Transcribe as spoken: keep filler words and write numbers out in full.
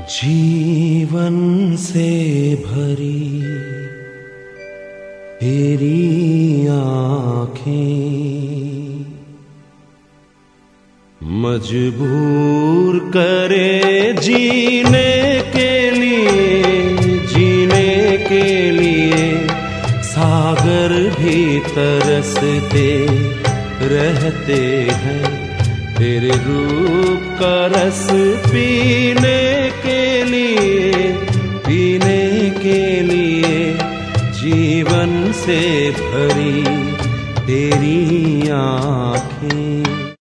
जीवन से भरी तेरी आँखें मजबूर करे जीने के लिए, जीने के लिए सागर भी तरसते रहते हैं। तेरे रूप का रस पीने के लिए, पीने के लिए जीवन से भरी तेरी आँखें।